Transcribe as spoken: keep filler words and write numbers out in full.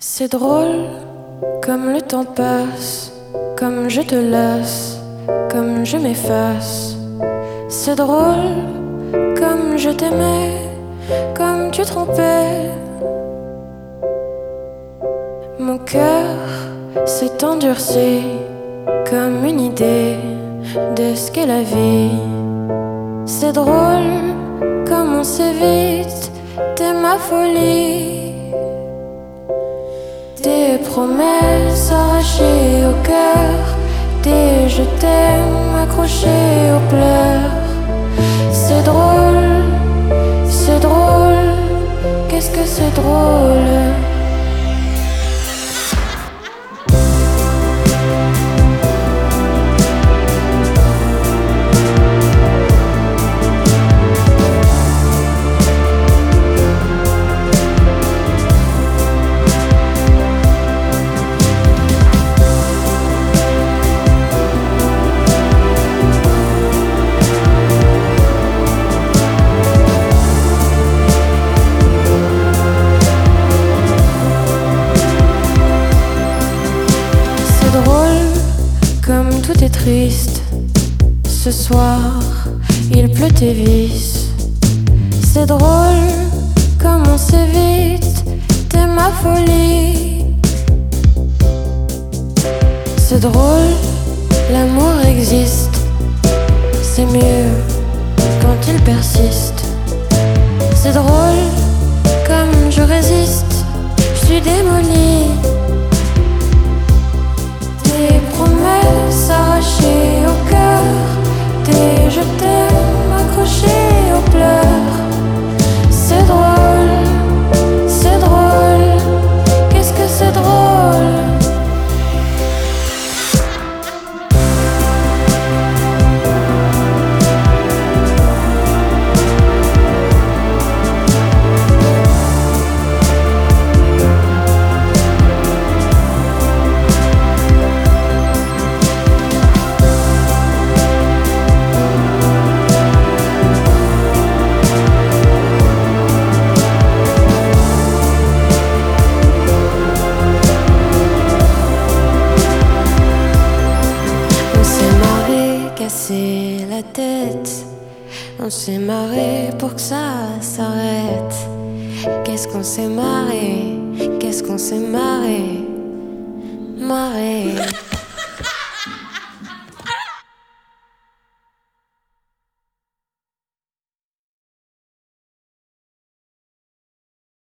C'est drôle, comme le temps passe, comme je te lasse, comme je m'efface. C'est drôle, comme je t'aimais, comme tu trompais. Mon cœur s'est endurci comme une idée de ce qu'est la vie. C'est drôle, comme on s'évite, t'es ma folie. Des promesses arrachées au cœur, des je t'aime accrochés aux pleurs. C'est drôle, c'est drôle, qu'est-ce que c'est drôle. Comme tout est triste, ce soir il pleut tes vices. C'est drôle, comme on s'évite, t'es ma folie. C'est drôle, l'amour existe, c'est mieux quand il persiste. C'est drôle, comme je résiste, je suis démolie. Des promesses arrachées au cœur, des je t'aime accrochés aux pleurs. C'est drôle, c'est drôle, qu'est-ce que c'est drôle. Casser la tête, on s'est marré pour que ça s'arrête. Qu'est-ce qu'on s'est marré, qu'est-ce qu'on s'est marré, marré.